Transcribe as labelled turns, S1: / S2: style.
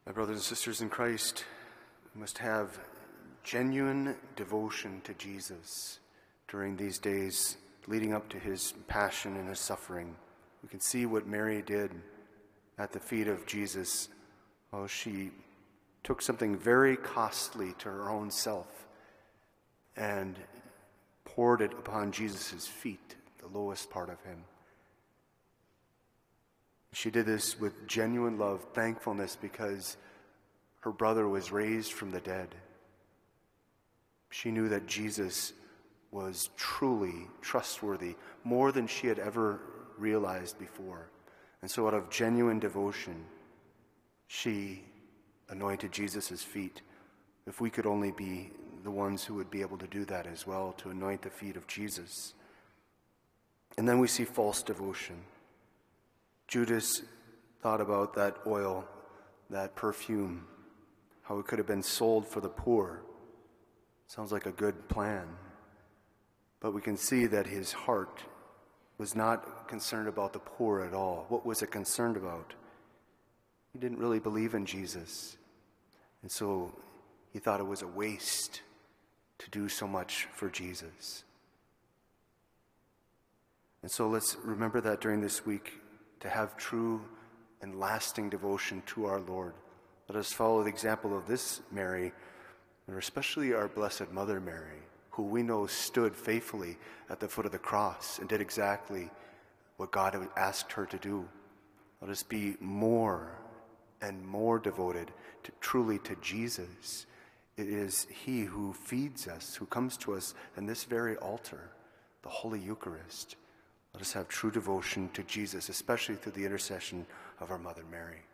S1: My brothers and sisters in Christ, we must have genuine devotion to Jesus during these days leading up to his passion and his suffering. We can see what Mary did at the feet of Jesus. Oh, she took something very costly to her own self and poured it upon Jesus' feet, the lowest part of him. She did this with genuine love, thankfulness, because her brother was raised from the dead. She knew that Jesus was truly trustworthy, more than she had ever realized before. And so out of genuine devotion, she anointed Jesus' feet. If we could only be the ones who would be able to do that as well, to anoint the feet of Jesus. And then we see false devotion. Judas thought about that oil, that perfume, how it could have been sold for the poor. Sounds like a good plan. But we can see that his heart was not concerned about the poor at all. What was it concerned about? He didn't really believe in Jesus. And so he thought it was a waste to do so much for Jesus. And so let's remember that during this week, to have true and lasting devotion to our Lord. Let us follow the example of this Mary, and especially our Blessed Mother Mary, who we know stood faithfully at the foot of the cross and did exactly what God had asked her to do. Let us be more and more devoted truly to Jesus. It is he who feeds us, who comes to us in this very altar, the Holy Eucharist. Let us have true devotion to Jesus, especially through the intercession of our Mother Mary.